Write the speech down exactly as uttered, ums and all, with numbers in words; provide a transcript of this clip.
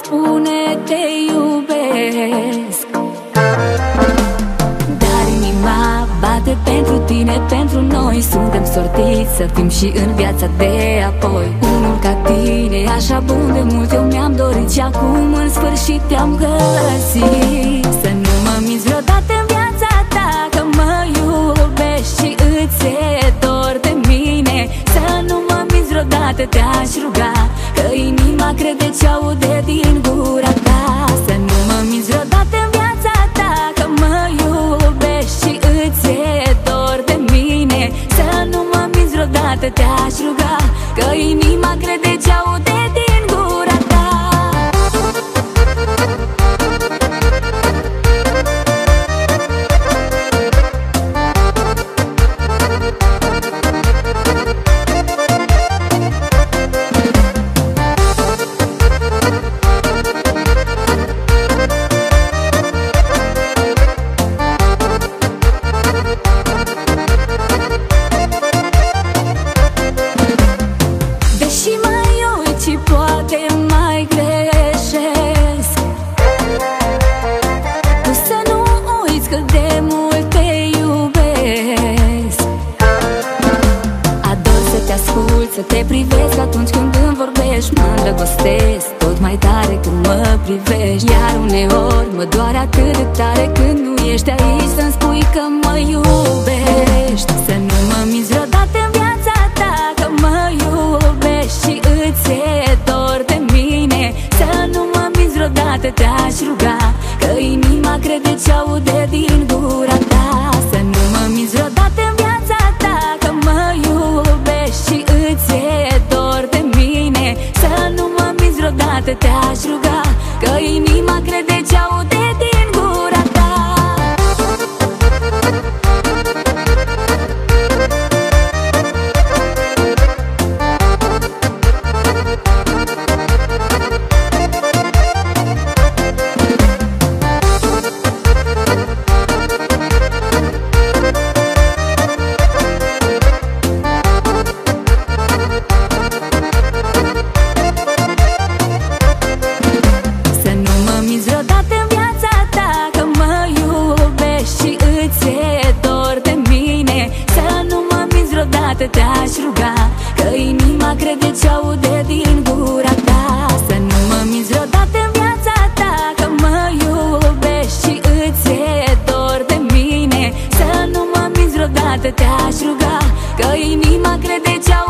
spune te iubesc, dar inima bate pentru tine, pentru noi. Suntem sortiți să fim și în viața de apoi. Unul ca tine, așa bun de mult eu mi-am dorit și acum în sfârșit te-am găsit. Să nu mă minți vreodată în viața ta că mă iubești și îți e dor de mine. Să nu mă minți vreodată, te-aș ruga, că inima crede ce aude din gura ta. Să nu mă minți vreodată în viața ta că mă iubești și îți e dor de mine. Să nu mă minți vreodată, te-aș ruga, că inima crede ce aude din gura ta. Să te privesc atunci când îmi vorbești, mă îndrăgostesc tot mai tare când mă privești. Iar uneori mă doare atât de tare când nu ești aici să-mi spui că mă iubești. Să nu mă minți vreodată în viața ta că mă iubești și îți e dor de mine. Să nu mă minți vreodată, te-aș ruga, că inima crede ce aude din gura ta. Să nu mă minți vreodată în viața ta că mă iubești și îți e dor de mine. Să nu mă minți vreodată, te-aș ruga, că inima crede ce aude din gura ta. Te-aș ruga, că inima crede ce aude din gura ta. Să nu mă minți vreodată în viața ta că mă iubești și îți e dor de mine. Să nu mă minți vreodată, te-aș ruga, că inima crede ce aude